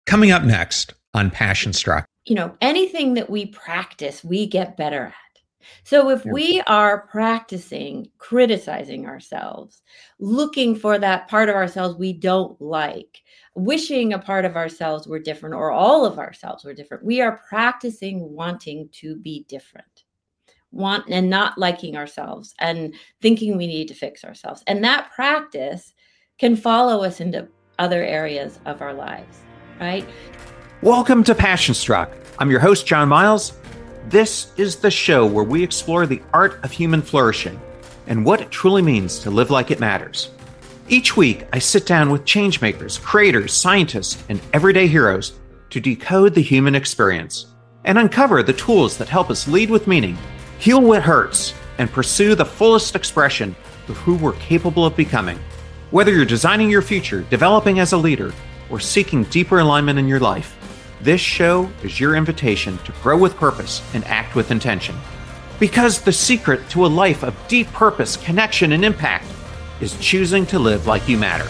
Coming up next on Passion Struck. Anything that we practice, we get better at. So if we are practicing criticizing ourselves, looking for that part of ourselves we don't like, wishing a part of ourselves were different or all of ourselves were different, we are practicing wanting to be different, and not liking ourselves and thinking we need to fix ourselves. And that practice can follow us into other areas of our lives, right? Welcome to Passion Struck. I'm your host, John Miles. This is the show where we explore the art of human flourishing and what it truly means to live like it matters. Each week, I sit down with changemakers, creators, scientists, and everyday heroes to decode the human experience and uncover the tools that help us lead with meaning, heal what hurts, and pursue the fullest expression of who we're capable of becoming. Whether you're designing your future, developing as a leader, or seeking deeper alignment in your life, this show is your invitation to grow with purpose and act with intention. Because the secret to a life of deep purpose, connection, and impact is choosing to live like you matter.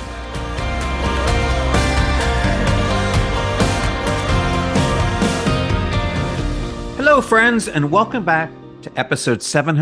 Hello, friends, and welcome back to episode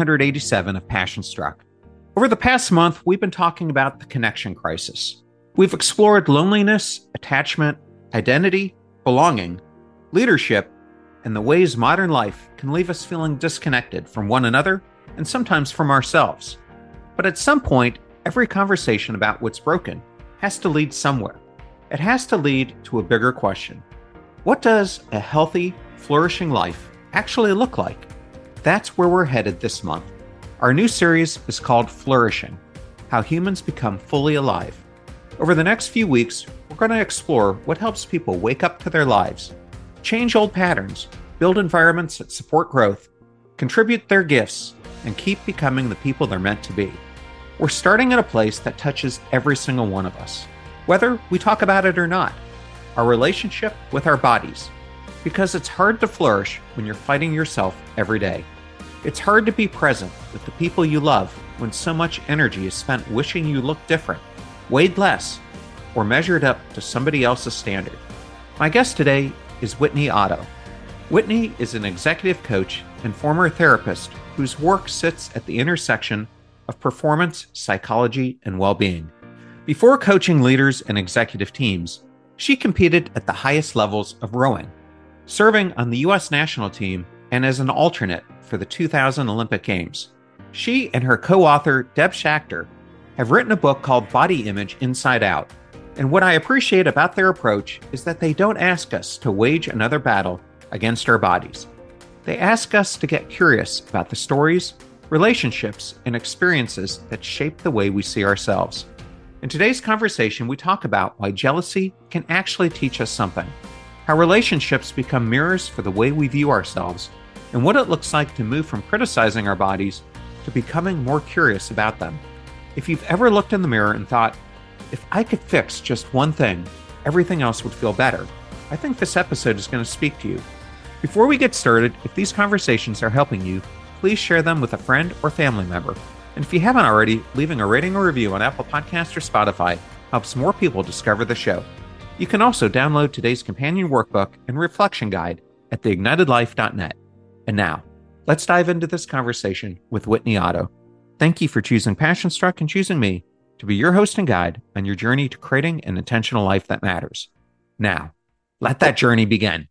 787 of Passion Struck. Over the past month, we've been talking about the connection crisis. We've explored loneliness, attachment, identity, belonging, leadership, and the ways modern life can leave us feeling disconnected from one another and sometimes from ourselves. But at some point, every conversation about what's broken has to lead somewhere. It has to lead to a bigger question. What does a healthy, flourishing life actually look like? That's where we're headed this month. Our new series is called Flourishing: How Humans Become Fully Alive. Over the next few weeks, we're going to explore what helps people wake up to their lives, change old patterns, build environments that support growth, contribute their gifts, and keep becoming the people they're meant to be. We're starting at a place that touches every single one of us, whether we talk about it or not, our relationship with our bodies. Because it's hard to flourish when you're fighting yourself every day. It's hard to be present with the people you love when so much energy is spent wishing you looked different, weighed less, or measured up to somebody else's standard. My guest today is Whitney Otto. Whitney is an executive coach and former therapist whose work sits at the intersection of performance, psychology, and well-being. Before coaching leaders and executive teams, she competed at the highest levels of rowing, serving on the U.S. national team and as an alternate for the 2000 Olympic Games. She and her co-author, Deb Schachter, have written a book called Body Image Inside Out. And what I appreciate about their approach is that they don't ask us to wage another battle against our bodies. They ask us to get curious about the stories, relationships, and experiences that shape the way we see ourselves. In today's conversation, we talk about why jealousy can actually teach us something, how relationships become mirrors for the way we view ourselves, and what it looks like to move from criticizing our bodies to becoming more curious about them. If you've ever looked in the mirror and thought, if I could fix just one thing, everything else would feel better, I think this episode is going to speak to you. Before we get started, if these conversations are helping you, please share them with a friend or family member. And if you haven't already, leaving a rating or review on Apple Podcasts or Spotify helps more people discover the show. You can also download today's companion workbook and reflection guide at theignitedlife.net. And now, let's dive into this conversation with Whitney Otto. Thank you for choosing Passion Struck and choosing me to be your host and guide on your journey to creating an intentional life that matters. Now, let that journey begin.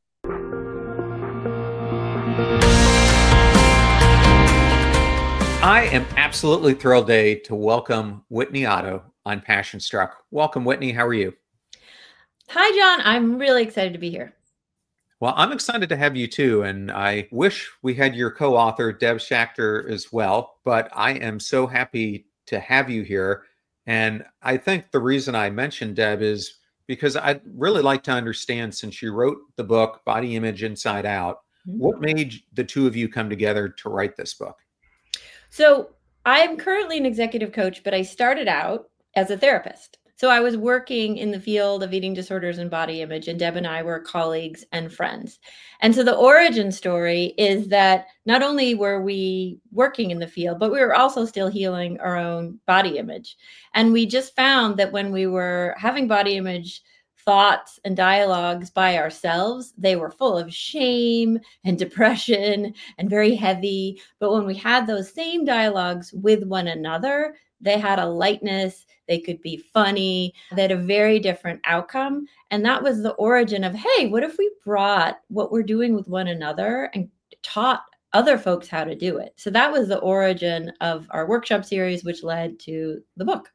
I am absolutely thrilled today to welcome Whitney Otto on Passion Struck. Welcome, Whitney. How are you? Hi, John. I'm really excited to be here. Well, I'm excited to have you too, and I wish we had your co-author, Deb Schachter, as well, but I am so happy to have you here. And I think the reason I mentioned Deb is because I'd really like to understand, since you wrote the book, Body Image Inside Out, what made the two of you come together to write this book? So I'm currently an executive coach, but I started out as a therapist. So I was working in the field of eating disorders and body image, and Deb and I were colleagues and friends. And so the origin story is that not only were we working in the field, but we were also still healing our own body image. And we just found that when we were having body image thoughts and dialogues by ourselves, they were full of shame and depression and very heavy. But when we had those same dialogues with one another, they had a lightness, they could be funny, they had a very different outcome. And that was the origin of, hey, what if we brought what we're doing with one another and taught other folks how to do it? So that was the origin of our workshop series, which led to the book.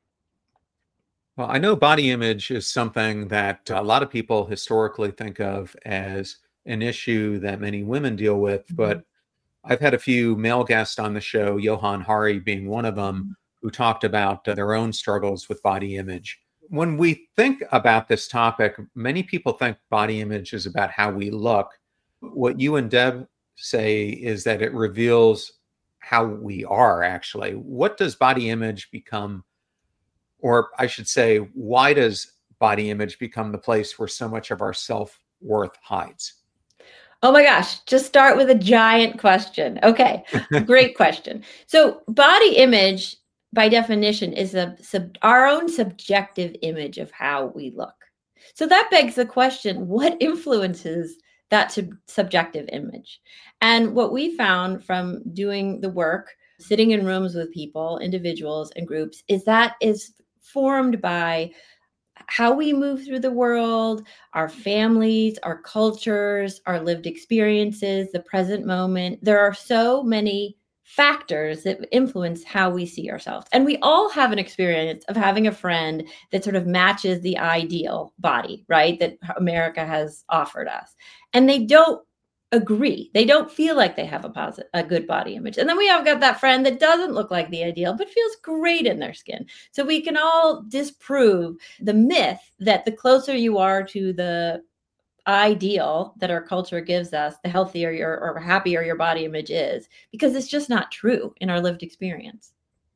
Well, I know body image is something that a lot of people historically think of as an issue that many women deal with, but I've had a few male guests on the show, Johan Hari being one of them, who talked about their own struggles with body image. When we think about this topic, many people think body image is about how we look. What you and Deb say is that it reveals how we are actually. What does body image become? Or I should say, why does body image become the place where so much of our self-worth hides? Oh my gosh, just start with a giant question. Okay, great question. So body image, by definition, is our own subjective image of how we look. So that begs the question, what influences that subjective image? And what we found from doing the work, sitting in rooms with people, individuals and groups, is that is formed by how we move through the world, our families, our cultures, our lived experiences, the present moment. There are so many factors that influence how we see ourselves. And we all have an experience of having a friend that sort of matches the ideal body, right? That America has offered us. And they don't agree. They don't feel like they have a good body image. And then we have got that friend that doesn't look like the ideal, but feels great in their skin. So we can all disprove the myth that the closer you are to the ideal that our culture gives us, the healthier or happier your body image is, because it's just not true in our lived experience.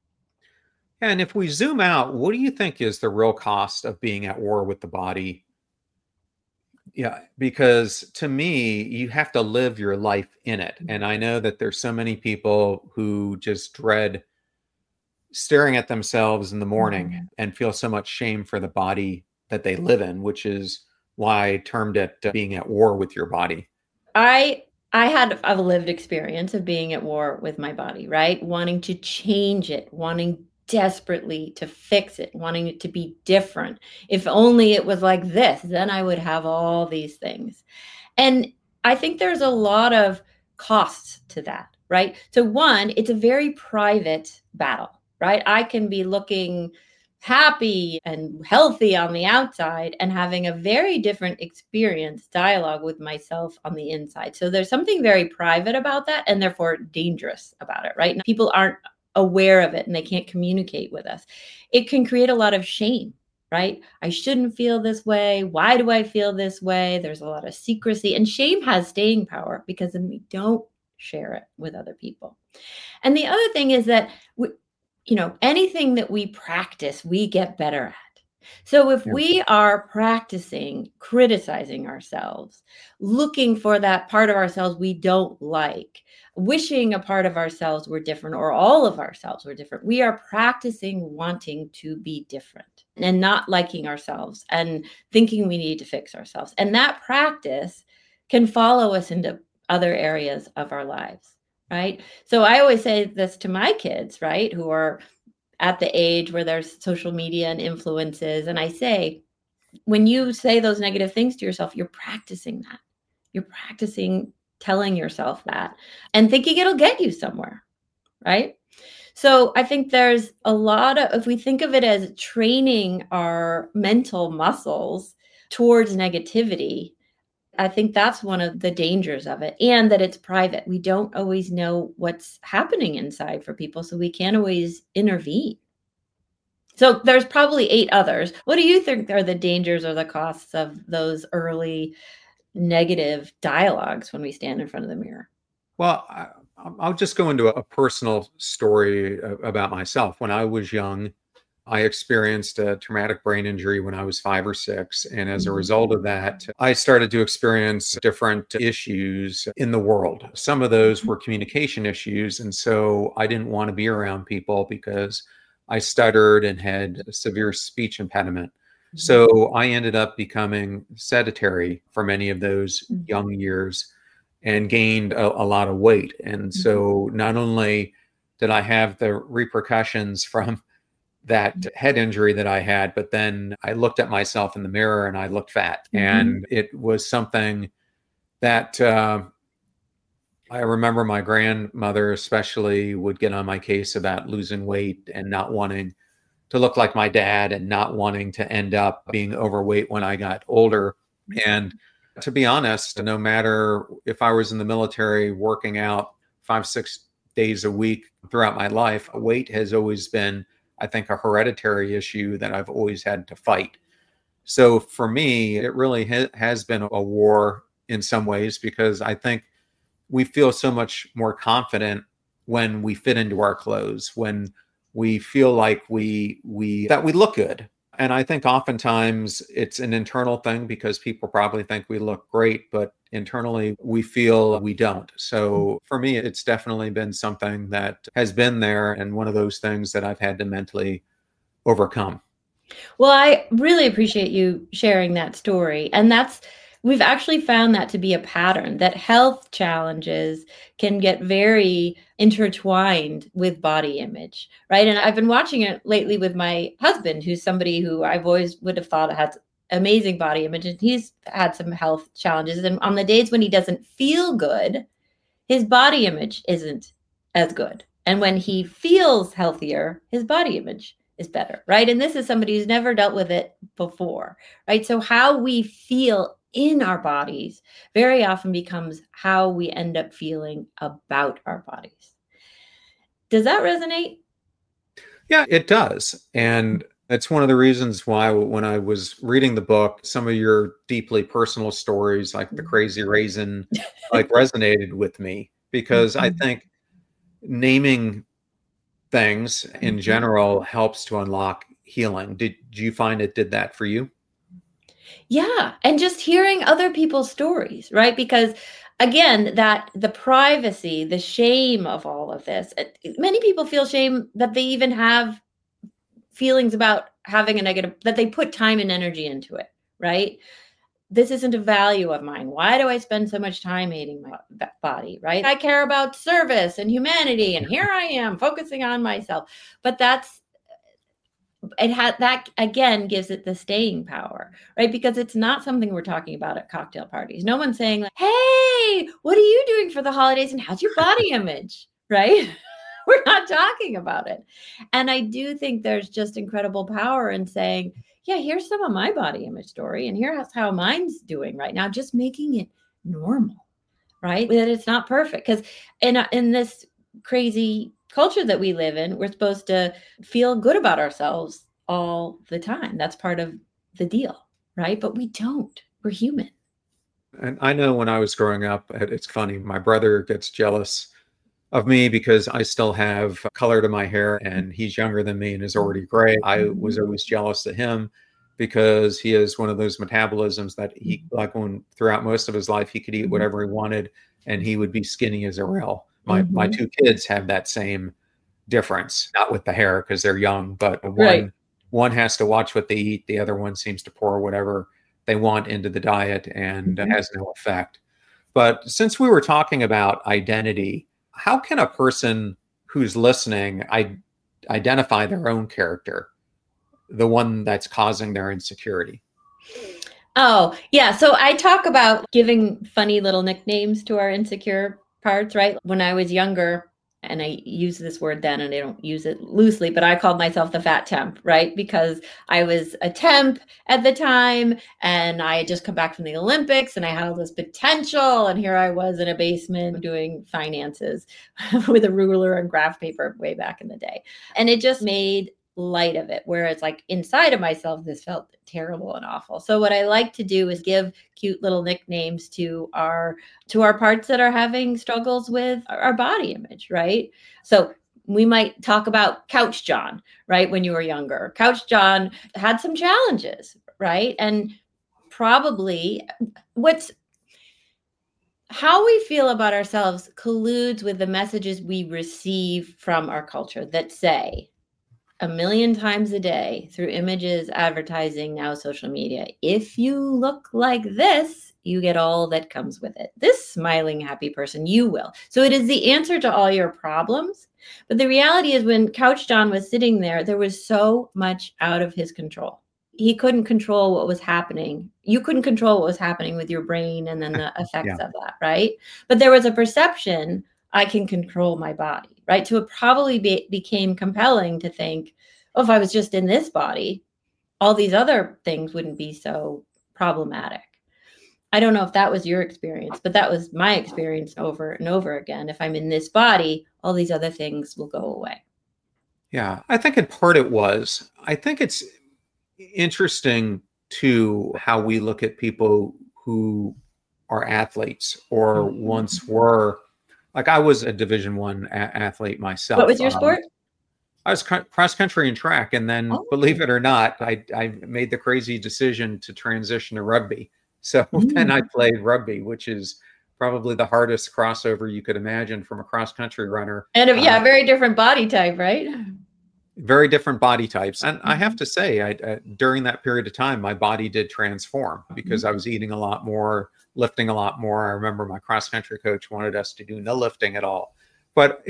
And if we zoom out, what do you think is the real cost of being at war with the body? Yeah, because to me, you have to live your life in it. And I know that there's so many people who just dread staring at themselves in the morning and feel so much shame for the body that they live in, which is why I termed it being at war with your body. I had a lived experience of being at war with my body, right? Wanting to change it, wanting desperately to fix it, wanting it to be different. If only it was like this, then I would have all these things. And I think there's a lot of costs to that, right? So one, it's a very private battle, right? I can be looking happy and healthy on the outside and having a very different experience, dialogue with myself on the inside. So there's something very private about that and therefore dangerous about it, right? And people aren't aware of it and they can't communicate with us. It can create a lot of shame, right? I shouldn't feel this way. Why do I feel this way? There's a lot of secrecy, and shame has staying power because then we don't share it with other people. And the other thing is that anything that we practice, we get better at. So if we are practicing criticizing ourselves, looking for that part of ourselves we don't like, wishing a part of ourselves were different or all of ourselves were different, we are practicing wanting to be different and not liking ourselves and thinking we need to fix ourselves. And that practice can follow us into other areas of our lives, right? So I always say this to my kids, right, who are at the age where there's social media and influences. And I say, when you say those negative things to yourself, you're practicing that. You're practicing telling yourself that and thinking it'll get you somewhere, right? So I think there's a lot of, if we think of it as training our mental muscles towards negativity, I think that's one of the dangers of it, and that it's private. We don't always know what's happening inside for people, so we can't always intervene. So there's probably 8 others. What do you think are the dangers or the costs of those early negative dialogues when we stand in front of the mirror? Well, I'll just go into a personal story about myself. When I was young, I experienced a traumatic brain injury when I was 5 or 6. And as a result of that, I started to experience different issues in the world. Some of those were communication issues. And so I didn't want to be around people because I stuttered and had a severe speech impediment. So I ended up becoming sedentary for many of those Mhm. young years and gained a lot of weight. And so not only did I have the repercussions from that head injury that I had, but then I looked at myself in the mirror and I looked fat. Mhm. And it was something that I remember my grandmother, especially, would get on my case about losing weight and not wanting to look like my dad and not wanting to end up being overweight when I got older. And to be honest, no matter if I was in the military working out 5, 6 days a week throughout my life, weight has always been, I think, a hereditary issue that I've always had to fight. So for me, it really has been a war in some ways because I think we feel so much more confident when we fit into our clothes, when we feel like we that we look good. And I think oftentimes it's an internal thing because people probably think we look great, but internally we feel we don't. So for me, it's definitely been something that has been there and one of those things that I've had to mentally overcome. Well, I really appreciate you sharing that story. And we've actually found that to be a pattern, that health challenges can get very intertwined with body image, right? And I've been watching it lately with my husband, who's somebody who I've always would have thought had amazing body image. And he's had some health challenges. And on the days when he doesn't feel good, his body image isn't as good. And when he feels healthier, his body image is better, right? And this is somebody who's never dealt with it before, right? So how we feel in our bodies very often becomes how we end up feeling about our bodies. Does that resonate? Yeah, it does. And it's one of the reasons why when I was reading the book, some of your deeply personal stories, like the crazy raisin, like resonated with me because I Mhm. think naming things in Mhm. general helps to unlock healing. Did you find it did that for you? Yeah, and just hearing other people's stories, right? Because again, that the privacy, the shame of all of this. Many people feel shame that they even have feelings about having a negative, that they put time and energy into it, right? This isn't a value of mine. Why do I spend so much time hating my body, right? I care about service and humanity, and here I am focusing on myself. But it had that again gives it the staying power, right? Because it's not something we're talking about at cocktail parties. No one's saying like, hey, what are you doing for the holidays and how's your body image, right? We're not talking about it. And I do think there's just incredible power in saying, yeah, here's some of my body image story and here's how mine's doing right now, just making it normal, right? That it's not perfect. Because in this crazy culture that we live in, we're supposed to feel good about ourselves all the time. That's part of the deal, right? But we don't. We're human. And I know when I was growing up, it's funny, my brother gets jealous of me because I still have color to my hair and he's younger than me and is already gray. I was Mhm. always jealous of him because he has one of those metabolisms that he like when throughout most of his life he could eat Mhm. whatever he wanted and he would be skinny as a rail. My Mhm. two kids have that same difference, not with the hair because they're young, but Right. one has to watch what they eat, the other one seems to pour whatever they want into the diet and Mhm. has no effect. But since we were talking about identity, how can a person who's listening identify their own character, the one that's causing their insecurity? Oh, yeah. So I talk about giving funny little nicknames to our insecure parts, right? When I was younger, and I use this word then and I don't use it loosely, but I called myself the fat temp, right? Because I was a temp at the time and I had just come back from the Olympics and I had all this potential. And here I was in a basement doing finances with a ruler and graph paper way back in the day. And it just made light of it, where it's like inside of myself this felt terrible and awful. So what I like to do is give cute little nicknames to our parts that are having struggles with our body image, right? So we might talk about Couch John, right? When you were younger, Couch John had some challenges, right? And probably what's how we feel about ourselves colludes with the messages we receive from our culture that say, a million times a day through images, advertising, now social media. If you look like this, you get all that comes with it. This smiling, happy person, you will. So it is the answer to all your problems. But the reality is when Couch John was sitting there, there was so much out of his control. He couldn't control what was happening. You couldn't control what was happening with your brain and then the effects of that, right? But there was a perception, I can control my body, right? So it probably became compelling to think, oh, if I was just in this body, all these other things wouldn't be so problematic. I don't know if that was your experience, but that was my experience over and over again. If I'm in this body, all these other things will go away. Yeah, I think in part it was. I think it's interesting to how we look at people who are athletes or once were. Like I was a Division I athlete myself. What was your sport? I was cross country and track. And then believe it or not, I made the crazy decision to transition to rugby. So then I played rugby, which is probably the hardest crossover you could imagine from a cross country runner. And very different body type, right? Very different body types. And I have to say, during that period of time, my body did transform because I was eating a lot more, lifting a lot more. I remember my cross-country coach wanted us to do no lifting at all. But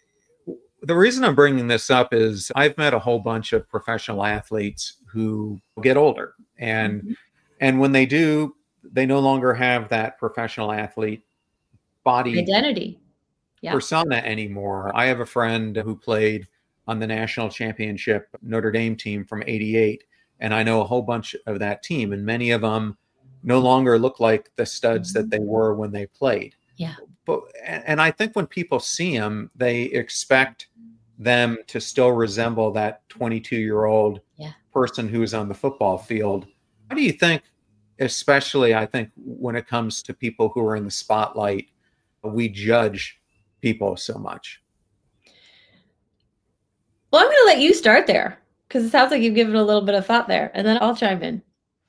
the reason I'm bringing this up is I've met a whole bunch of professional athletes who get older. And when they do, they no longer have that professional athlete body identity persona anymore. I have a friend who played on the national championship Notre Dame team from '88. And I know a whole bunch of that team, and many of them no longer look like the studs that they were when they played. Yeah. And I think when people see them, they expect them to still resemble that 22-year-old person who is on the football field. How do you think, especially I think when it comes to people who are in the spotlight, we judge people so much? Well, I'm going to let you start there because it sounds like you've given a little bit of thought there, and then I'll chime in.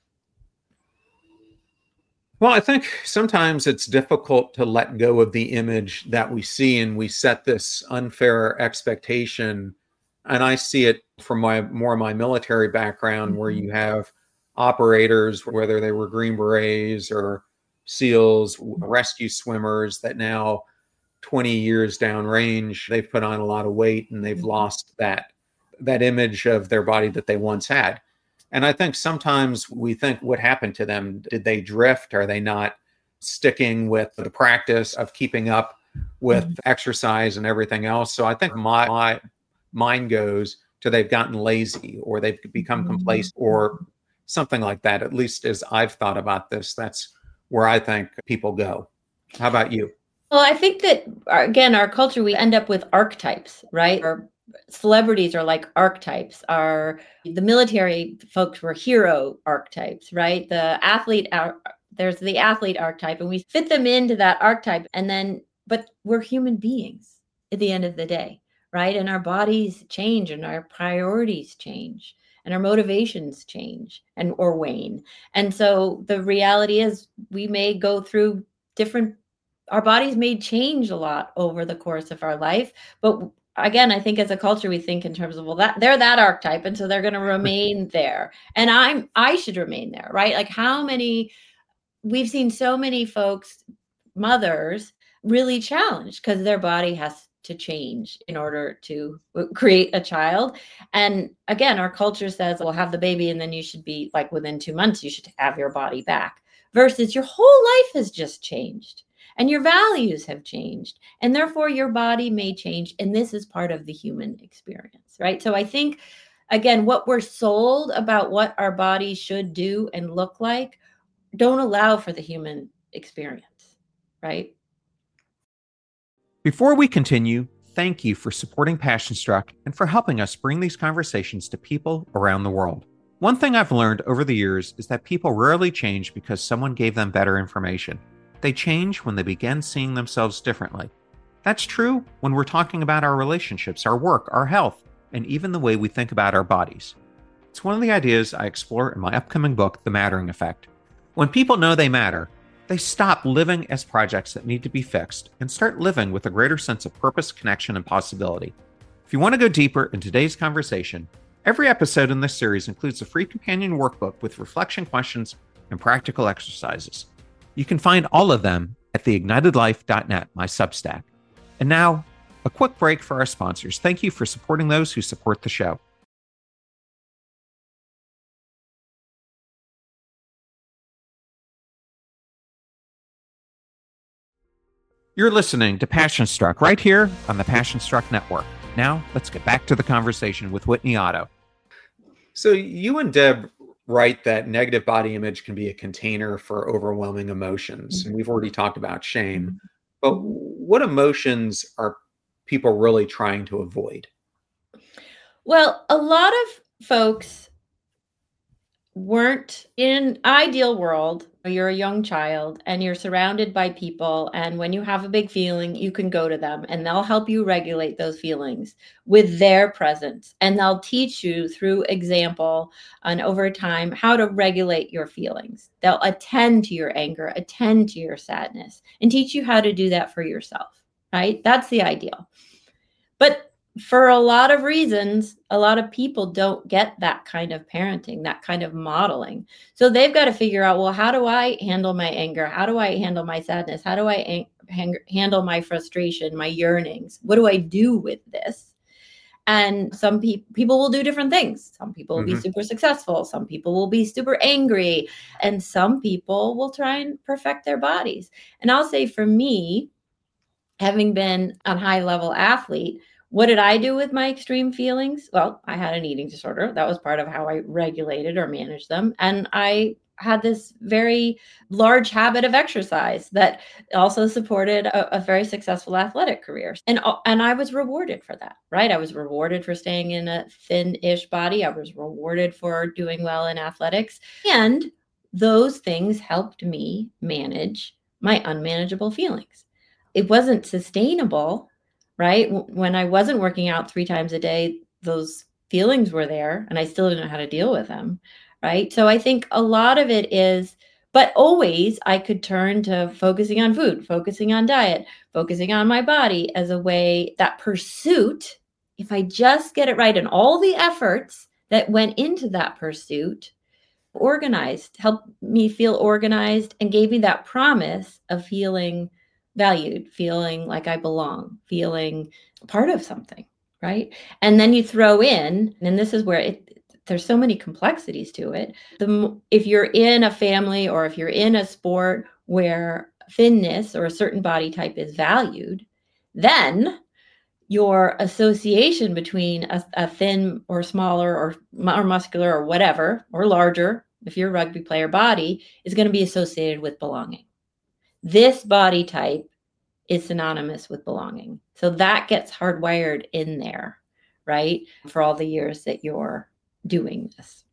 Well, I think sometimes it's difficult to let go of the image that we see, and we set this unfair expectation. And I see it from my military background, where you have operators, whether they were Green Berets or SEALs, rescue swimmers, that now 20 years downrange, they've put on a lot of weight and they've lost that image of their body that they once had. And I think sometimes we think, what happened to them? Did they drift? Are they not sticking with the practice of keeping up with exercise and everything else? So I think my mind goes to they've gotten lazy or they've become complacent or something like that. At least as I've thought about this, that's where I think people go. How about you? Well, I think that, again, our culture, we end up with archetypes, right? Or celebrities are like archetypes. The military folks were hero archetypes, right? The athlete, there's the athlete archetype, and we fit them into that archetype. But we're human beings at the end of the day, right? And our bodies change and our priorities change and our motivations change or wane. And so the reality is we may go through our bodies may change a lot over the course of our life. But again, I think as a culture, we think in terms of, well, that they're that archetype, and so they're going to remain there. And I should remain there, right? Like we've seen so many folks, mothers, really challenged because their body has to change in order to create a child. And again, our culture says, well, have the baby, and then you should be like within 2 months, you should have your body back, versus your whole life has just changed. And your values have changed, and therefore your body may change. And this is part of the human experience, right? So I think, again, what we're sold about what our body should do and look like don't allow for the human experience, right? Before we continue, thank you for supporting Passion Struck and for helping us bring these conversations to people around the world. One thing I've learned over the years is that people rarely change because someone gave them better information. They change when they begin seeing themselves differently. That's true when we're talking about our relationships, our work, our health, and even the way we think about our bodies. It's one of the ideas I explore in my upcoming book, The Mattering Effect. When people know they matter, they stop living as projects that need to be fixed and start living with a greater sense of purpose, connection, and possibility. If you want to go deeper in today's conversation, every episode in this series includes a free companion workbook with reflection questions and practical exercises. You can find all of them at theignitedlife.net, my Substack. And now, a quick break for our sponsors. Thank you for supporting those who support the show. You're listening to Passion Struck right here on the Passion Struck Network. Now, let's get back to the conversation with Whitney Otto. So you and Deb write that negative body image can be a container for overwhelming emotions. And we've already talked about shame. But what emotions are people really trying to avoid? Well, a lot of folks weren't in an ideal world. You're a young child and you're surrounded by people. And when you have a big feeling, you can go to them and they'll help you regulate those feelings with their presence. And they'll teach you through example and over time how to regulate your feelings. They'll attend to your anger, attend to your sadness, and teach you how to do that for yourself, right? That's the ideal. But for a lot of reasons, a lot of people don't get that kind of parenting, that kind of modeling. So they've got to figure out, well, how do I handle my anger? How do I handle my sadness? How do I handle my frustration, my yearnings? What do I do with this? And some people will do different things. Some people will be super successful. Some people will be super angry. And some people will try and perfect their bodies. And I'll say for me, having been a high-level athlete, what did I do with my extreme feelings? Well, I had an eating disorder. That was part of how I regulated or managed them. And I had this very large habit of exercise that also supported a very successful athletic career. And I was rewarded for that, right? I was rewarded for staying in a thin-ish body. I was rewarded for doing well in athletics. And those things helped me manage my unmanageable feelings. It wasn't sustainable, right? When I wasn't working out 3 times a day, those feelings were there and I still didn't know how to deal with them, right? So I think a lot of it is, but always I could turn to focusing on food, focusing on diet, focusing on my body as a way, that pursuit, if I just get it right and all the efforts that went into that pursuit, organized, helped me feel organized and gave me that promise of feeling valued, feeling like I belong, feeling part of something, right? And then you throw in, and this is where there's so many complexities to it. If you're in a family or if you're in a sport where thinness or a certain body type is valued, then your association between a thin or smaller or muscular or whatever, or larger, if you're a rugby player, body is going to be associated with belonging. This body type is synonymous with belonging. So that gets hardwired in there, right? For all the years that you're doing this.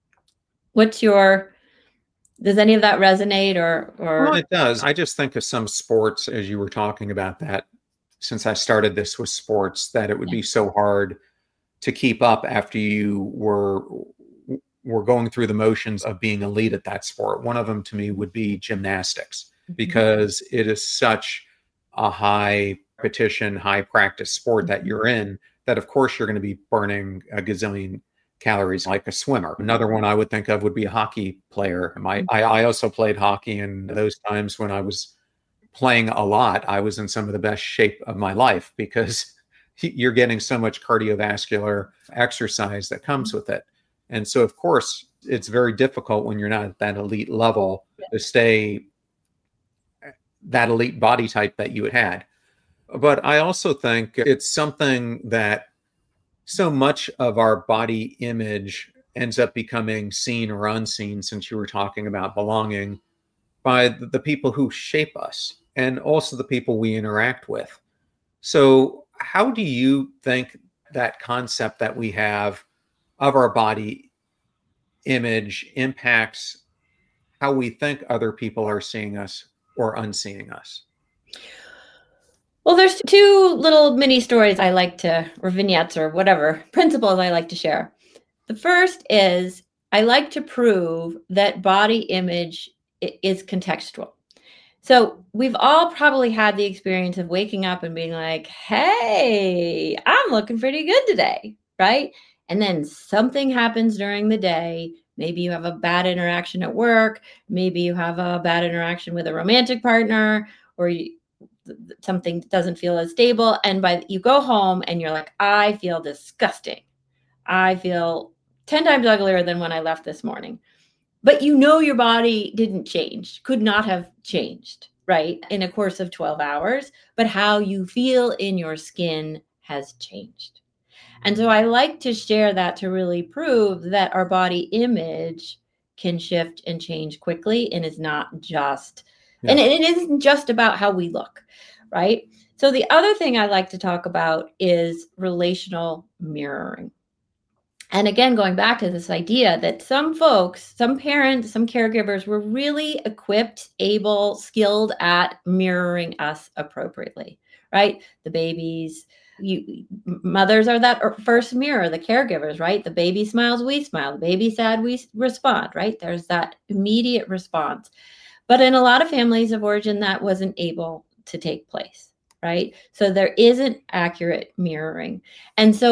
Does any of that resonate or? Well, it does. I just think of some sports, as you were talking about that, since I started this with sports, that it would be so hard to keep up after you were going through the motions of being elite at that sport. One of them to me would be gymnastics, because it is such a high repetition, high practice sport that you're in, that of course you're going to be burning a gazillion calories like a swimmer. Another one I would think of would be a hockey player. I also played hockey, and those times when I was playing a lot, I was in some of the best shape of my life, because you're getting so much cardiovascular exercise that comes with it. And so, of course, it's very difficult when you're not at that elite level to stay that elite body type that you had. But I also think it's something that so much of our body image ends up becoming seen or unseen, since you were talking about belonging, by the people who shape us and also the people we interact with. So how do you think that concept that we have of our body image impacts how we think other people are seeing us or unseeing us? Well, there's 2 little mini stories I like to, or vignettes or whatever, principles I like to share. The first is I like to prove that body image is contextual. So we've all probably had the experience of waking up and being like, hey, I'm looking pretty good today, right? And then something happens during the day. Maybe you have a bad interaction at work. Maybe you have a bad interaction with a romantic partner, or something doesn't feel as stable. And you go home and you're like, I feel disgusting. I feel 10 times uglier than when I left this morning. But your body didn't change, could not have changed, right, in a course of 12 hours, but how you feel in your skin has changed. And so I like to share that to really prove that our body image can shift and change quickly, and is not just, and it isn't just about how we look, right? So the other thing I like to talk about is relational mirroring. And again, going back to this idea that some folks, some parents, some caregivers were really equipped, able, skilled at mirroring us appropriately, right? The babies, mothers are that first mirror, the caregivers, right? The baby smiles, we smile. The baby sad, we respond, right? There's that immediate response. But in a lot of families of origin, that wasn't able to take place, right? So there isn't accurate mirroring. And so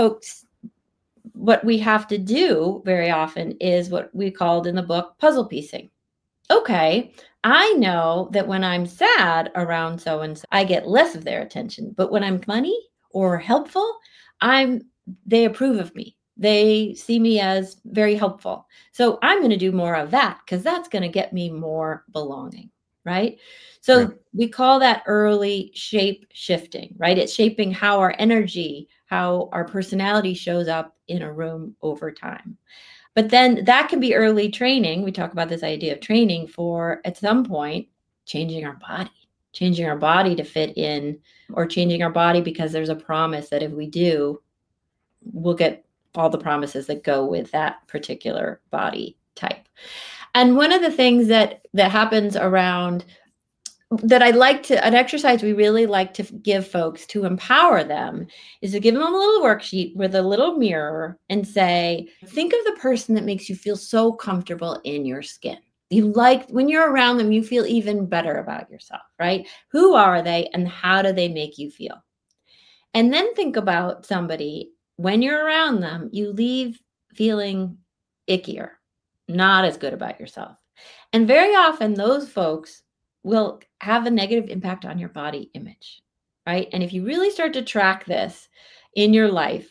what we have to do very often is what we called in the book puzzle piecing. Okay, I know that when I'm sad around so-and-so, I get less of their attention. But when I'm funny or helpful, they approve of me. They see me as very helpful. So I'm going to do more of that because that's going to get me more belonging, right? So we call that early shape shifting, right? It's shaping how our energy, how our personality shows up in a room over time. But then that can be early training. We talk about this idea of training for, at some point, changing our body to fit in, or changing our body because there's a promise that if we do, we'll get all the promises that go with that particular body type. And one of the things that happens around that an exercise we really like to give folks to empower them is to give them a little worksheet with a little mirror and say, think of the person that makes you feel so comfortable in your skin. You like, when you're around them, you feel even better about yourself, right? Who are they and how do they make you feel? And then think about somebody, when you're around them, you leave feeling ickier, not as good about yourself. And very often those folks will have a negative impact on your body image, right? And if you really start to track this in your life,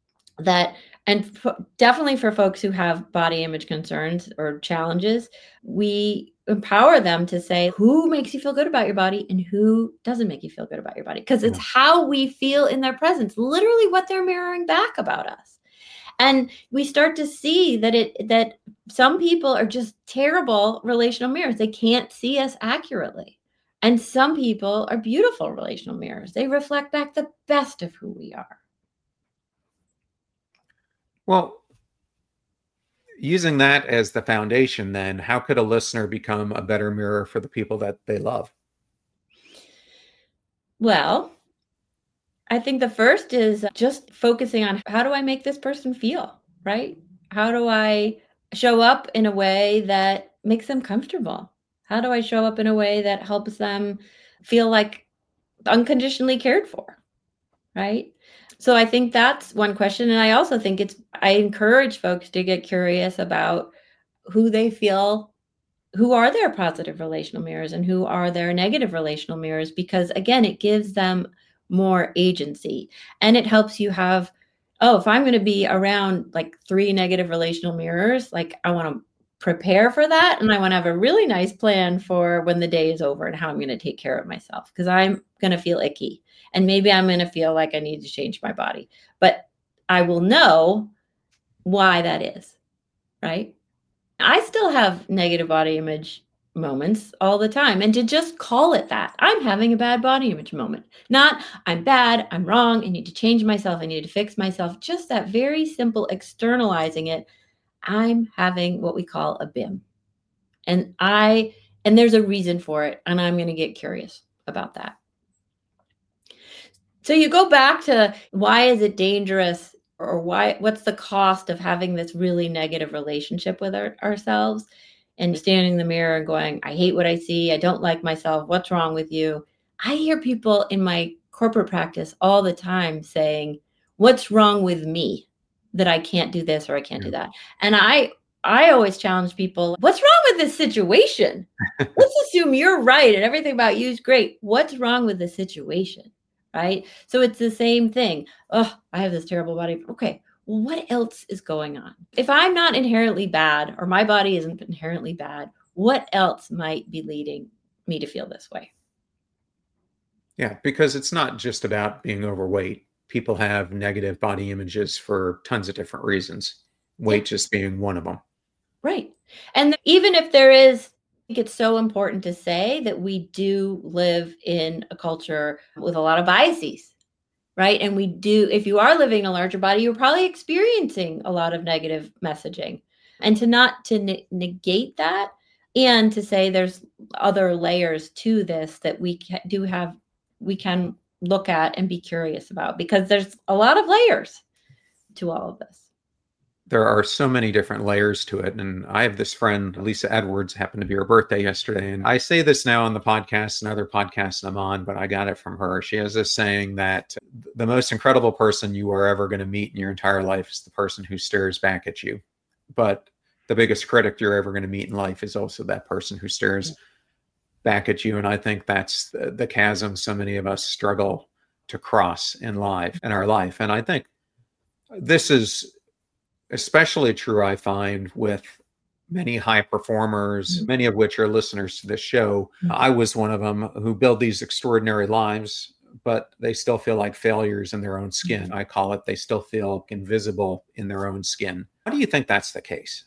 definitely for folks who have body image concerns or challenges, we empower them to say, who makes you feel good about your body and who doesn't make you feel good about your body? Because it's how we feel in their presence, literally what they're mirroring back about us. And we start to see that some people are just terrible relational mirrors. They can't see us accurately. And some people are beautiful relational mirrors. They reflect back the best of who we are. Well, using that as the foundation, then how could a listener become a better mirror for the people that they love? Well, I think the first is just focusing on, how do I make this person feel, right? How do I show up in a way that makes them comfortable? How do I show up in a way that helps them feel like unconditionally cared for, right? So I think that's one question. And I also think I encourage folks to get curious about who they feel, who are their positive relational mirrors and who are their negative relational mirrors, because again, it gives them more agency, and it helps you have, if I'm going to be around like 3 negative relational mirrors, like I want to prepare for that. And I want to have a really nice plan for when the day is over and how I'm going to take care of myself, because I'm going to feel icky. And maybe I'm going to feel like I need to change my body, but I will know why that is, right? I still have negative body image moments all the time. And to just call it that, I'm having a bad body image moment, not I'm bad, I'm wrong, I need to change myself, I need to fix myself. Just that very simple externalizing it. I'm having what we call a BIM. And there's a reason for it. And I'm going to get curious about that. So you go back to, why is it dangerous, or what's the cost of having this really negative relationship with ourselves? and standing in the mirror and going, I hate what I see. I don't like myself. What's wrong with you? I hear people in my corporate practice all the time saying, what's wrong with me that I can't do this or I can't do that? And I always challenge people, what's wrong with this situation? Let's assume you're right and everything about you is great. What's wrong with the situation, right? So it's the same thing. Oh, I have this terrible body. Okay, well, what else is going on? If I'm not inherently bad or my body isn't inherently bad, what else might be leading me to feel this way? Yeah, because it's not just about being overweight. People have negative body images for tons of different reasons, weight just being one of them. Right. And even if there is, I think it's so important to say that we do live in a culture with a lot of biases, right? And we do, if you are living in a larger body, you're probably experiencing a lot of negative messaging. And to not to negate that and to say there's other layers to this that we can look at and be curious about, because there's a lot of layers to all of this. There are so many different layers to it. And I have this friend, Lisa Edwards, happened to be her birthday yesterday. And I say this now on the podcast and other podcasts I'm on, but I got it from her. She has this saying that the most incredible person you are ever going to meet in your entire life is the person who stares back at you. But the biggest critic you're ever going to meet in life is also that person who stares back at you. And I think that's the chasm so many of us struggle to cross in our life. And I think this is especially true, I find, with many high performers, many of which are listeners to this show. I was one of them who build these extraordinary lives, but they still feel like failures in their own skin. I call it, they still feel invisible in their own skin. Why do you think that's the case?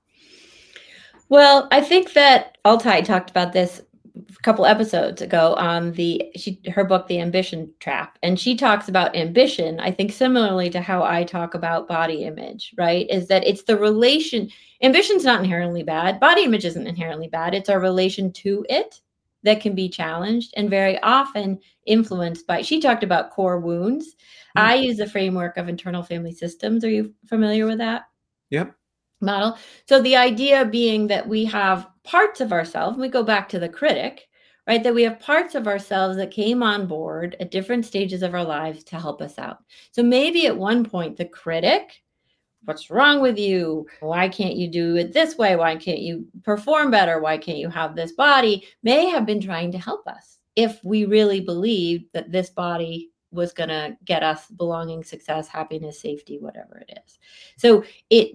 Well, I think that Altai talked about this a couple episodes ago on her book, The Ambition Trap. And she talks about ambition, I think similarly to how I talk about body image, right? Is that it's the relation. Ambition's not inherently bad. Body image isn't inherently bad. It's our relation to it that can be challenged and very often influenced by, she talked about core wounds. I use the framework of internal family systems. Are you familiar with that? Yep. Model. So the idea being that we have parts of ourselves, we go back to the critic, right? That we have parts of ourselves that came on board at different stages of our lives to help us out. So maybe at one point, the critic, what's wrong with you? Why can't you do it this way? Why can't you perform better? Why can't you have this body? May have been trying to help us if we really believed that this body was going to get us belonging, success, happiness, safety, whatever it is. So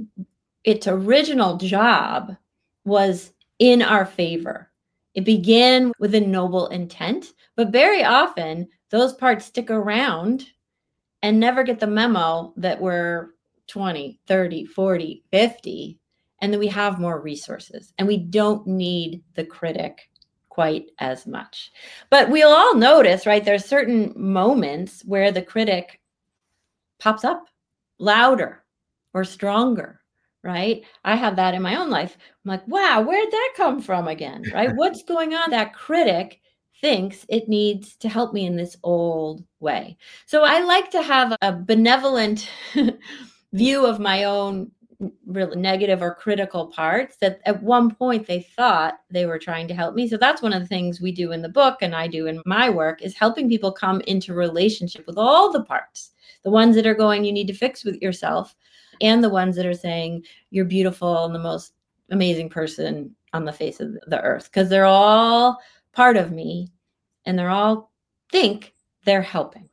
its original job was in our favor. It began with a noble intent, but very often those parts stick around and never get the memo that we're 20, 30, 40, 50, and then we have more resources and we don't need the critic quite as much. But we'll all notice, right? There's certain moments where the critic pops up louder or stronger. Right? I have that in my own life. I'm like, wow, where'd that come from again? Right? What's going on? That critic thinks it needs to help me in this old way. So I like to have a benevolent view of my own really negative or critical parts that at one point they thought they were trying to help me. So that's one of the things we do in the book and I do in my work is helping people come into relationship with all the parts, the ones that are going, you need to fix with yourself, and the ones that are saying you're beautiful and the most amazing person on the face of the earth, because they're all part of me and they're all think they're helping.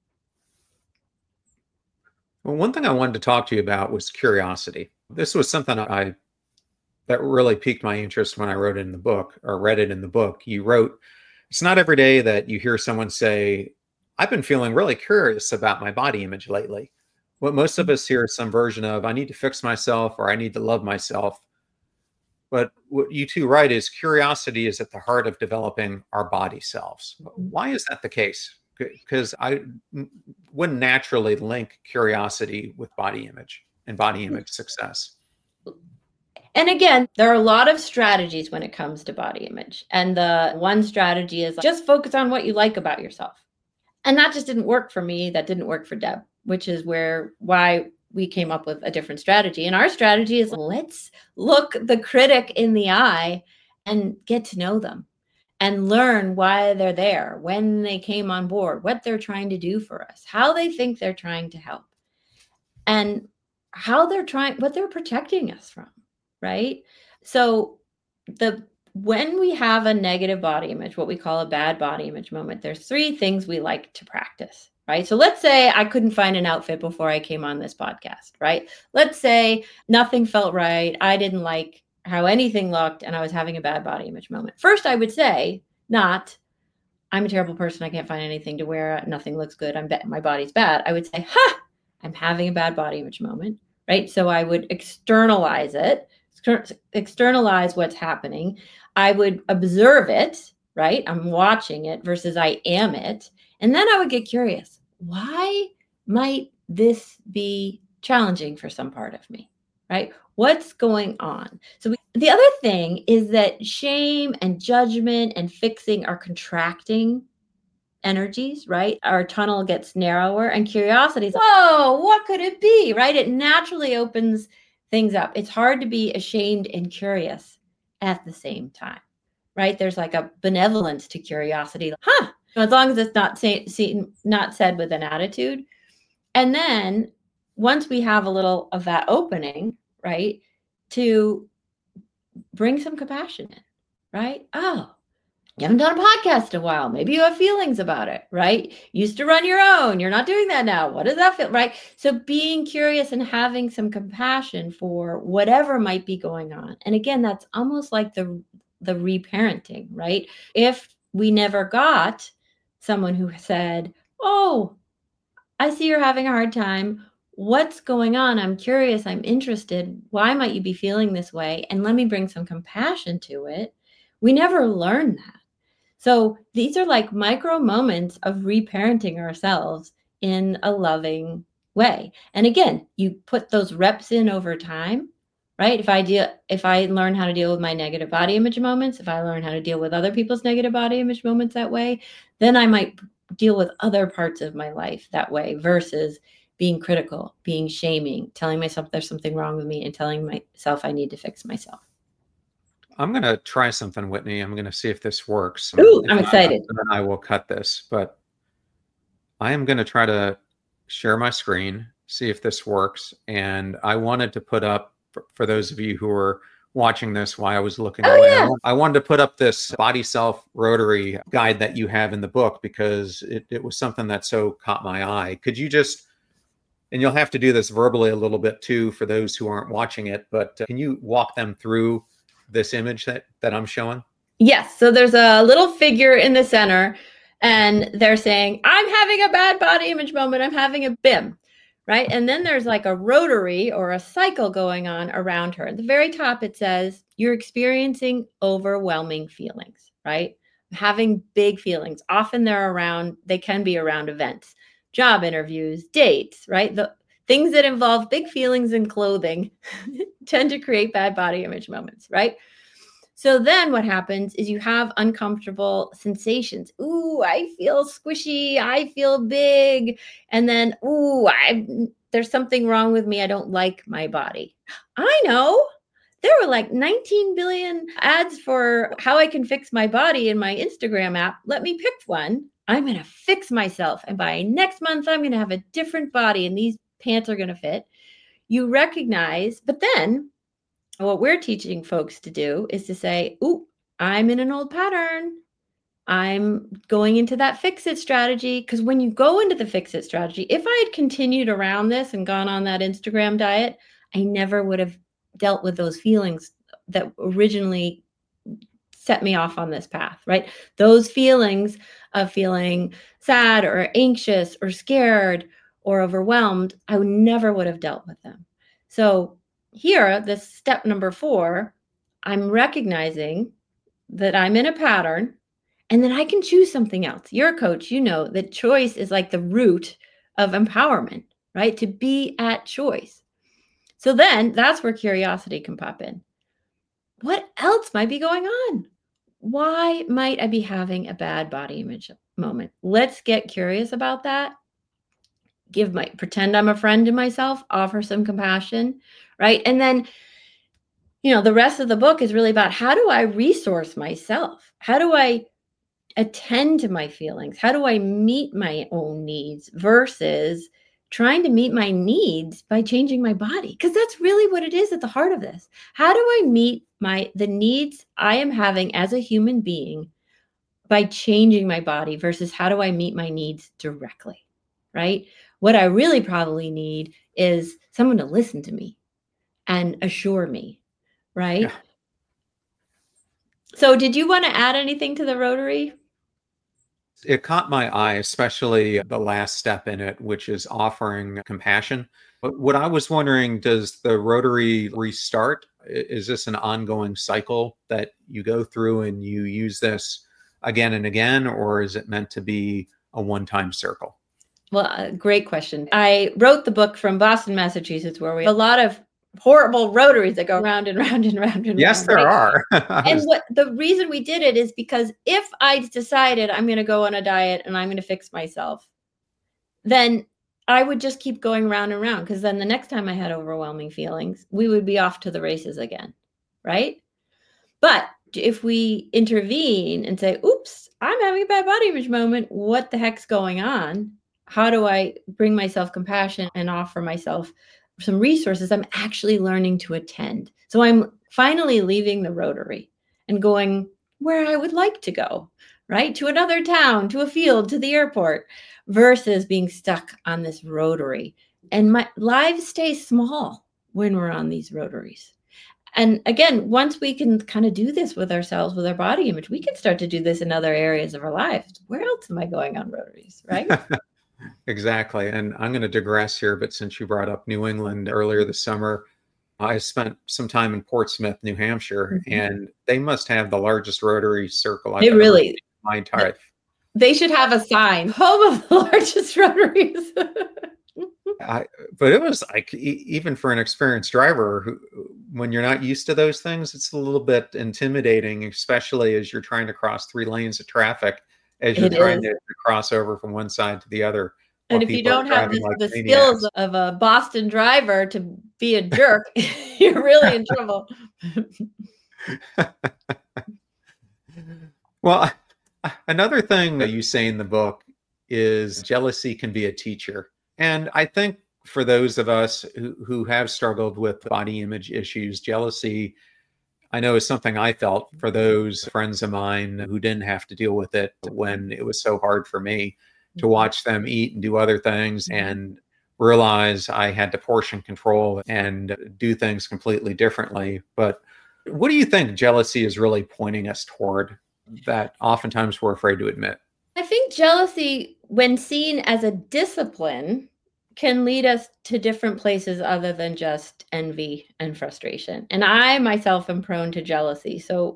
Well, one thing I wanted to talk to you about was curiosity. This was something that really piqued my interest when I wrote it in the book or read it in the book. You wrote, it's not every day that you hear someone say, I've been feeling really curious about my body image lately. What most of us hear is some version of, I need to fix myself or I need to love myself. But what you two write is curiosity is at the heart of developing our body selves. Why is that the case? Because I wouldn't naturally link curiosity with body image and body image success. And again, there are a lot of strategies when it comes to body image. And the one strategy is just focus on what you like about yourself. And that just didn't work for me. That didn't work for Deb, which is why we came up with a different strategy. And our strategy is, let's look the critic in the eye and get to know them and learn why they're there, when they came on board, what they're trying to do for us, how they think they're trying to help, and what they're protecting us from, right? So when we have a negative body image, what we call a bad body image moment, there's 3 things we like to practice, right? So let's say I couldn't find an outfit before I came on this podcast, right? Let's say nothing felt right. I didn't like how anything looked, and I was having a bad body image moment. First, I would say, not, I'm a terrible person, I can't find anything to wear, nothing looks good, my body's bad. I would say, I'm having a bad body image moment, right? So I would externalize it, externalize what's happening. I would observe it, right? I'm watching it versus I am it. And then I would get curious. Why might this be challenging for some part of me, right? What's going on? So the other thing is that shame and judgment and fixing are contracting energies, right? Our tunnel gets narrower, and curiosity is, whoa, what could it be, right? It naturally opens things up. It's hard to be ashamed and curious at the same time, right? There's like a benevolence to curiosity. As long as it's not said with an attitude. And then once we have a little of that opening, right, to bring some compassion in, right? Oh, you haven't done a podcast in a while. Maybe you have feelings about it, right? You used to run your own. You're not doing that now. What does that feel, right? So being curious and having some compassion for whatever might be going on. And again, that's almost like the reparenting, right? If we never got someone who said, oh, I see you're having a hard time. What's going on? I'm curious. I'm interested. Why might you be feeling this way? And let me bring some compassion to it. We never learn that. So these are like micro moments of reparenting ourselves in a loving way. And again, you put those reps in over time, right? If I learn how to deal with my negative body image moments, if I learn how to deal with other people's negative body image moments that way, then I might deal with other parts of my life that way versus being critical, being shaming, telling myself there's something wrong with me, and telling myself I need to fix myself. I'm going to try something, Whitney. I'm going to see if this works. Ooh, I'm excited. And then I will cut this, but I am going to try to share my screen, see if this works. And I wanted to put up, for those of you who are watching this while I was looking away, yeah. I wanted to put up this Body Self Rotary guide that you have in the book because it was something that so caught my eye. Could you just, and you'll have to do this verbally a little bit too for those who aren't watching it, but can you walk them through this image that I'm showing? Yes. So there's a little figure in the center and they're saying, I'm having a bad body image moment. I'm having a BIM, right? And then there's like a rotary or a cycle going on around her. At the very top, it says, you're experiencing overwhelming feelings, right? Having big feelings. Often they can be around events, job interviews, dates, right? The things that involve big feelings and clothing tend to create bad body image moments, right? So then what happens is you have uncomfortable sensations. Ooh, I feel squishy. I feel big. And then, ooh, there's something wrong with me. I don't like my body. I know. There were like 19 billion ads for how I can fix my body in my Instagram app. Let me pick one. I'm going to fix myself. And by next month, I'm going to have a different body and these pants are going to fit. You recognize, but then what we're teaching folks to do is to say, ooh, I'm in an old pattern. I'm going into that fix-it strategy. Because when you go into the fix-it strategy, if I had continued around this and gone on that Instagram diet, I never would have dealt with those feelings that originally set me off on this path, right? Those feelings of feeling sad or anxious or scared or overwhelmed, I never would have dealt with them. So here, this step number 4, I'm recognizing that I'm in a pattern and then I can choose something else. You're a coach, you know that choice is like the root of empowerment, right? To be at choice. So then that's where curiosity can pop in. What else might be going on? Why might I be having a bad body image moment? Let's get curious about that. pretend I'm a friend to myself, offer some compassion, right? And then, the rest of the book is really about how do I resource myself? How do I attend to my feelings? How do I meet my own needs versus trying to meet my needs by changing my body? Because that's really what it is at the heart of this. How do I meet the needs I am having as a human being by changing my body versus how do I meet my needs directly, right? What I really probably need is someone to listen to me and assure me, right? Yeah. So did you want to add anything to the Rotary? It caught my eye, especially the last step in it, which is offering compassion. But what I was wondering, does the Rotary restart? Is this an ongoing cycle that you go through and you use this again and again, or is it meant to be a one-time circle? Well, great question. I wrote the book from Boston, Massachusetts, where we have a lot of horrible rotaries that go round and round and round and Yes, round. there Right? are. And the reason we did it is because if I decided I'm going to go on a diet and I'm going to fix myself, then I would just keep going round and round, because then the next time I had overwhelming feelings, we would be off to the races again, right? But if we intervene and say, oops, I'm having a bad body image moment, what the heck's going on? How do I bring myself compassion and offer myself some resources? I'm actually learning to attend. So I'm finally leaving the Rotary and going where I would like to go, right? To another town, to a field, to the airport, versus being stuck on this Rotary. And my lives stay small when we're on these Rotaries. And again, once we can kind of do this with ourselves, with our body image, we can start to do this in other areas of our lives. Where else am I going on Rotaries, right? Exactly. And I'm going to digress here, but since you brought up New England earlier this summer, I spent some time in Portsmouth, New Hampshire, and they must have the largest Rotary circle I've ever seen in my entire life. They should have a sign, home of the largest Rotaries. But it was like, even for an experienced driver, when you're not used to those things, it's a little bit intimidating, especially as you're trying to cross 3 lanes of traffic, as you're trying to cross over from one side to the other. And if you don't have the skills of a Boston driver to be a jerk, you're really in trouble. Well, another thing that you say in the book is jealousy can be a teacher. And I think for those of us who have struggled with body image issues, jealousy, I know, is something I felt for those friends of mine who didn't have to deal with it when it was so hard for me to watch them eat and do other things and realize I had to portion control and do things completely differently. But what do you think jealousy is really pointing us toward that oftentimes we're afraid to admit? I think jealousy, when seen as a discipline, can lead us to different places other than just envy and frustration. And I myself am prone to jealousy. So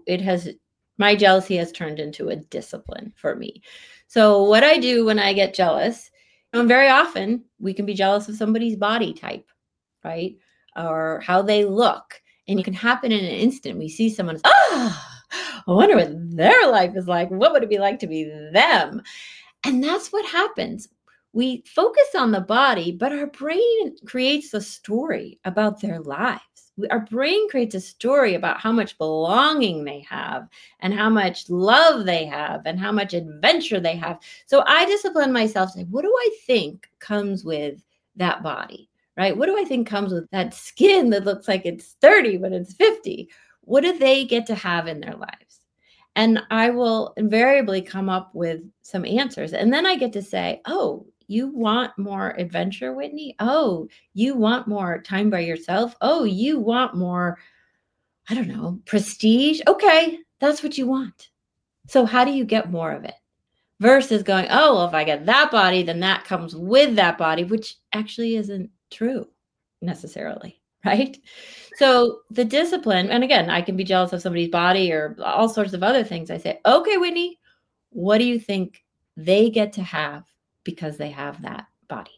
my jealousy has turned into a discipline for me. So what I do when I get jealous, and very often we can be jealous of somebody's body type, right? Or how they look. And it can happen in an instant. We see someone, I wonder what their life is like. What would it be like to be them? And that's what happens. We focus on the body, but our brain creates a story about their lives. Our brain creates a story about how much belonging they have and how much love they have and how much adventure they have. So I discipline myself to say, what do I think comes with that body, right? What do I think comes with that skin that looks like it's 30 but it's 50? What do they get to have in their lives? And I will invariably come up with some answers. And then I get to say, oh, you want more adventure, Whitney? Oh, you want more time by yourself? Oh, you want more, I don't know, prestige? Okay, that's what you want. So how do you get more of it? Versus going, oh, well, if I get that body, then that comes with that body, which actually isn't true necessarily, right? So the discipline, and again, I can be jealous of somebody's body or all sorts of other things. I say, okay, Whitney, what do you think they get to have because they have that body?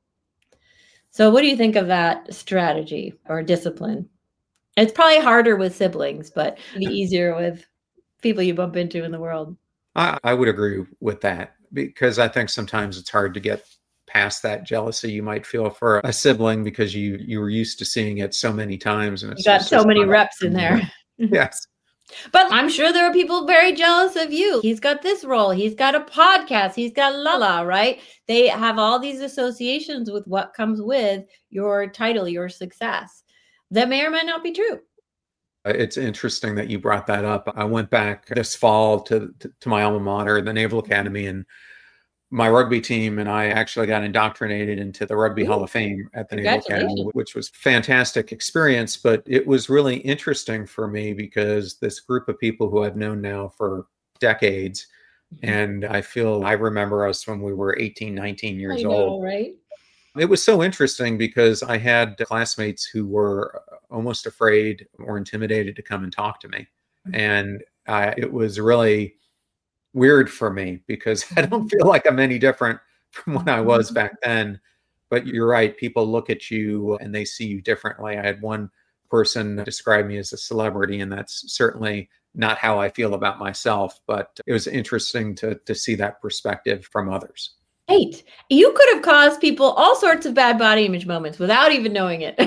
So what do you think of that strategy or discipline? It's probably harder with siblings, but it'd be easier with people you bump into in the world. I would agree with that, because I think sometimes it's hard to get past that jealousy you might feel for a sibling because you were used to seeing it so many times, and You got so many reps in there. Yes. But I'm sure there are people very jealous of you. He's got this role. He's got a podcast. He's got la, right? They have all these associations with what comes with your title, your success. That may or may not be true. It's interesting that you brought that up. I went back this fall to my alma mater, the Naval Academy, and my rugby team and I actually got indoctrinated into the Rugby Hall of Fame at the Naval Academy, which was a fantastic experience. But it was really interesting for me because this group of people who I've known now for decades, and I remember us when we were 18, 19 years old. Right? It was so interesting because I had classmates who were almost afraid or intimidated to come and talk to me. And it was really weird for me because I don't feel like I'm any different from when I was back then. But you're right. People look at you and they see you differently. I had one person describe me as a celebrity, and that's certainly not how I feel about myself. But it was interesting to see that perspective from others. Right. You could have caused people all sorts of bad body image moments without even knowing it.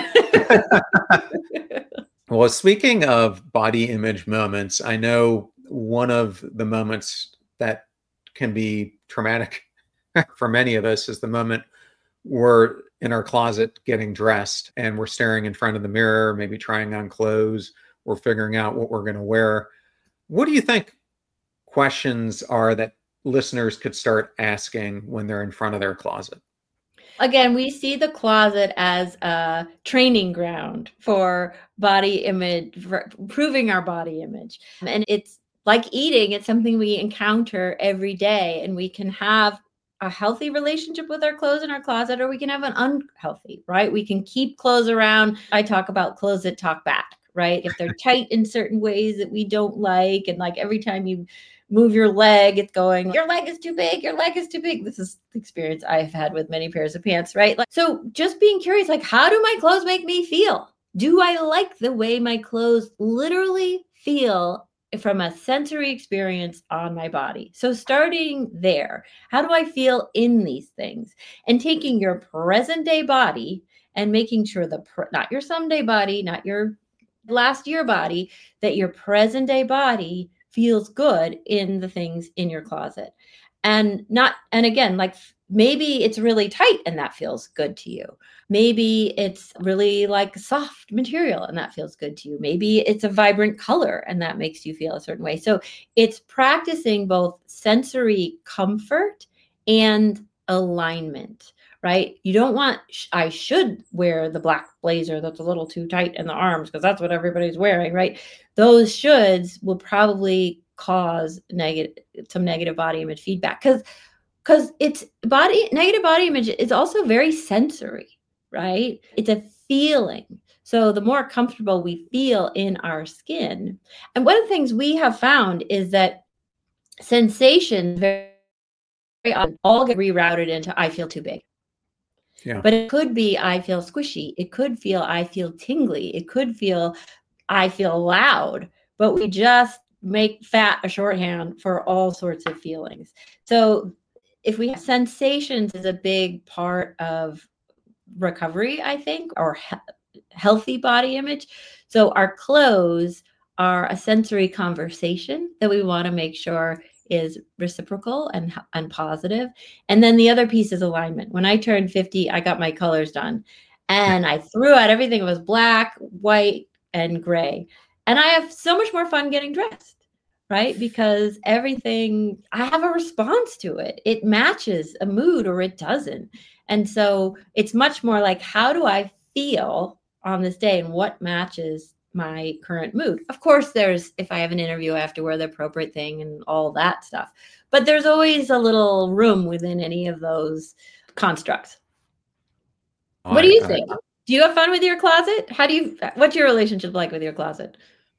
Well, speaking of body image moments, I know one of the moments that can be traumatic for many of us is the moment we're in our closet getting dressed and we're staring in front of the mirror, maybe trying on clothes, or figuring out what we're going to wear. What do you think questions are that listeners could start asking when they're in front of their closet? Again, we see the closet as a training ground for body image, for improving our body image. And it's like eating. It's something we encounter every day, and we can have a healthy relationship with our clothes in our closet, or we can have an unhealthy, right? We can keep clothes around. I talk about clothes that talk back, right? If they're tight in certain ways that we don't like, and like every time you move your leg, it's going, your leg is too big, your leg is too big. This is the experience I've had with many pairs of pants, right? So just being curious, like, how do my clothes make me feel? Do I like the way my clothes literally feel from a sensory experience on my body? So starting there, how do I feel in these things? And taking your present day body and making sure not your someday body, not your last year body, that your present day body feels good in the things in your closet. And again, like maybe it's really tight and that feels good to you. Maybe it's really like soft material and that feels good to you. Maybe it's a vibrant color and that makes you feel a certain way. So it's practicing both sensory comfort and alignment, right? You don't want, I should wear the black blazer that's a little too tight in the arms because that's what everybody's wearing, right? Those shoulds will probably cause some negative body image feedback because negative body image is also very sensory, right? It's a feeling. So the more comfortable we feel in our skin. And one of the things we have found is that sensations very often all get rerouted into I feel too big. Yeah. But it could be I feel squishy. It could feel I feel tingly. It could feel I feel loud. But we just make fat a shorthand for all sorts of feelings. So if we have sensations is a big part of recovery, I think, or healthy body image. So our clothes are a sensory conversation that we want to make sure is reciprocal and positive. And then the other piece is alignment. When I turned 50, I got my colors done and I threw out everything. It was black, white, and gray. And I have so much more fun getting dressed, right? Because everything, I have a response to it. It matches a mood or it doesn't. And so it's much more like, how do I feel on this day and what matches my current mood? Of course, if I have an interview, I have to wear the appropriate thing and all that stuff. But there's always a little room within any of those constructs. What do you think? Do you have fun with your closet? What's your relationship like with your closet?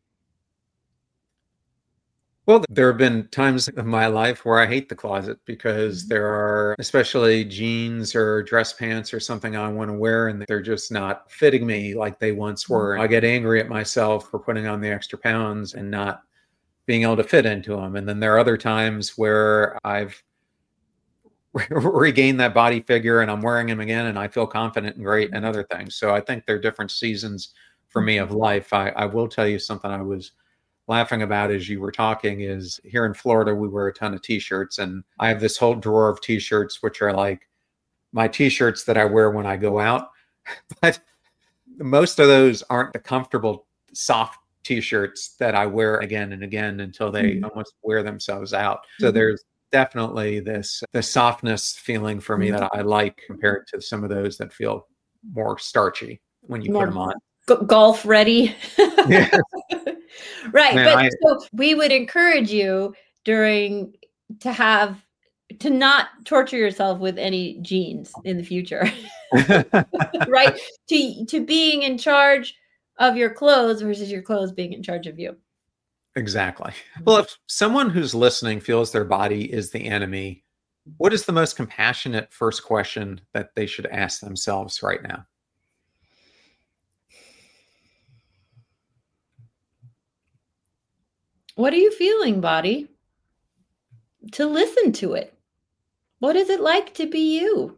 Well, there have been times in my life where I hate the closet because there are especially jeans or dress pants or something I want to wear and they're just not fitting me like they once were. I get angry at myself for putting on the extra pounds and not being able to fit into them. And then there are other times where I've regain that body figure and I'm wearing them again and I feel confident and great and other things. So I think there are different seasons for me of life. I will tell you something I was laughing about as you were talking is here in Florida, we wear a ton of t-shirts, and I have this whole drawer of t-shirts, which are like my t-shirts that I wear when I go out. But most of those aren't the comfortable, soft t-shirts that I wear again and again until they almost wear themselves out. So there's definitely the softness feeling for me that I like compared to some of those that feel more starchy when you put them on. Golf ready. Yeah. Right. Man, so we would encourage you to not torture yourself with any jeans in the future. Right. To being in charge of your clothes versus your clothes being in charge of you. Exactly. Well, if someone who's listening feels their body is the enemy, what is the most compassionate first question that they should ask themselves right now? What are you feeling, body? To listen to it. What is it like to be you?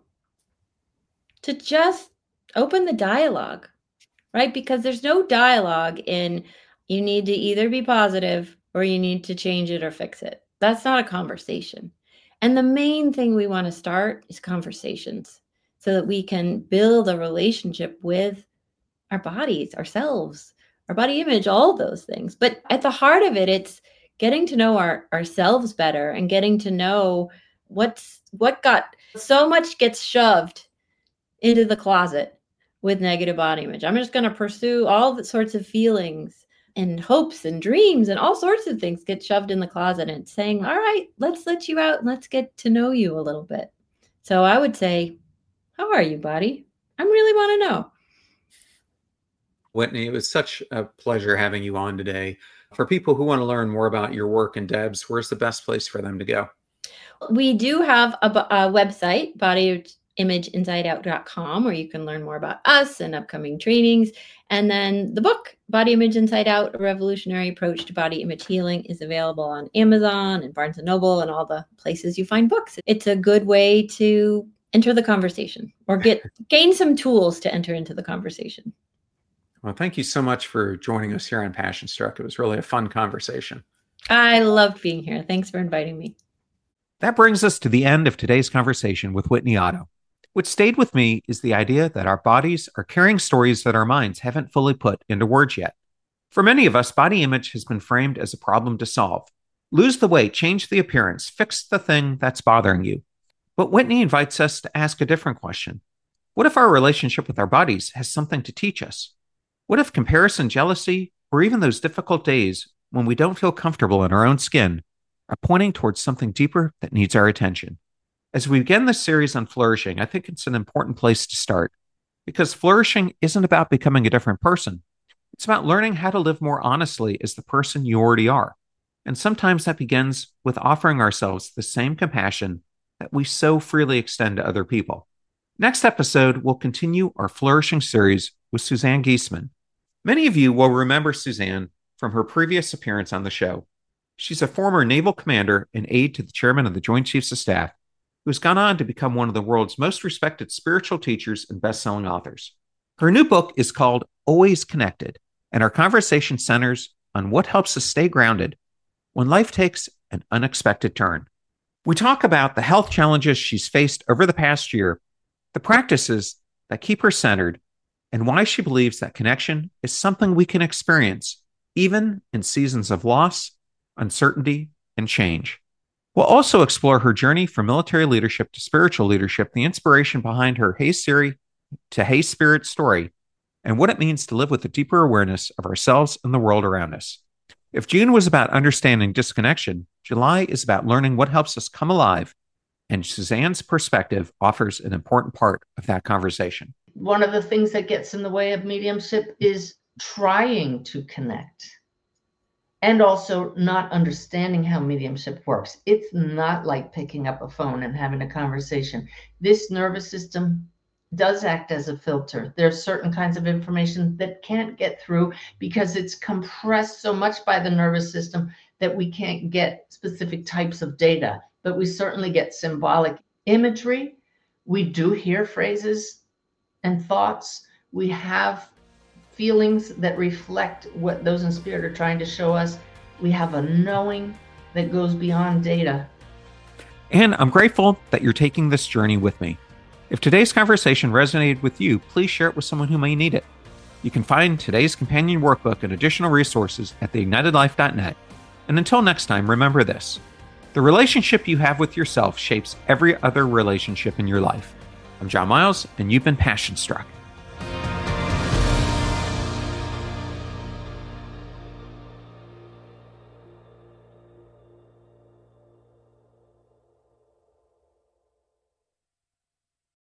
To just open the dialogue, right? Because there's no dialogue in you need to either be positive or you need to change it or fix it. That's not a conversation. And the main thing we want to start is conversations so that we can build a relationship with our bodies, ourselves, our body image, all those things. But at the heart of it, it's getting to know ourselves better and getting to know what got so much gets shoved into the closet with negative body image. I'm just going to pursue all the sorts of feelings and hopes and dreams and all sorts of things get shoved in the closet, and saying, all right, let's let you out and let's get to know you a little bit. So I would say, how are you, body? I really want to know. Whitney, it was such a pleasure having you on today. For people who want to learn more about your work and Debs, where's the best place for them to go? We do have a website, bodyimageinsideout.com, where you can learn more about us and upcoming trainings. And then the book, Body Image Inside Out, A Revolutionary Approach to Body Image Healing, is available on Amazon and Barnes & Noble and all the places you find books. It's a good way to enter the conversation or gain some tools to enter into the conversation. Well, thank you so much for joining us here on Passion Struck. It was really a fun conversation. I loved being here. Thanks for inviting me. That brings us to the end of today's conversation with Whitney Otto. What stayed with me is the idea that our bodies are carrying stories that our minds haven't fully put into words yet. For many of us, body image has been framed as a problem to solve. Lose the weight, change the appearance, fix the thing that's bothering you. But Whitney invites us to ask a different question. What if our relationship with our bodies has something to teach us? What if comparison, jealousy, or even those difficult days when we don't feel comfortable in our own skin are pointing towards something deeper that needs our attention? As we begin this series on flourishing, I think it's an important place to start, because flourishing isn't about becoming a different person. It's about learning how to live more honestly as the person you already are. And sometimes that begins with offering ourselves the same compassion that we so freely extend to other people. Next episode, we'll continue our flourishing series with Suzanne Giesemann. Many of you will remember Suzanne from her previous appearance on the show. She's a former naval commander and aide to the chairman of the Joint Chiefs of Staff, who has gone on to become one of the world's most respected spiritual teachers and best-selling authors. Her new book is called Always Connected, and our conversation centers on what helps us stay grounded when life takes an unexpected turn. We talk about the health challenges she's faced over the past year, the practices that keep her centered, and why she believes that connection is something we can experience even in seasons of loss, uncertainty, and change. We'll also explore her journey from military leadership to spiritual leadership, the inspiration behind her Hey Siri to Hey Spirit story, and what it means to live with a deeper awareness of ourselves and the world around us. If June was about understanding disconnection, July is about learning what helps us come alive, and Suzanne's perspective offers an important part of that conversation. One of the things that gets in the way of mediumship is trying to connect and also not understanding how mediumship works. It's not like picking up a phone and having a conversation. This nervous system does act as a filter. There's certain kinds of information that can't get through because it's compressed so much by the nervous system that we can't get specific types of data, but we certainly get symbolic imagery. We do hear phrases and thoughts. We have feelings that reflect what those in spirit are trying to show us. We have a knowing that goes beyond data. And I'm grateful that you're taking this journey with me. If today's conversation resonated with you, please share it with someone who may need it. You can find today's companion workbook and additional resources at theignitedlife.net. And until next time, remember this: the relationship you have with yourself shapes every other relationship in your life. I'm John Miles, and you've been Passion Struck.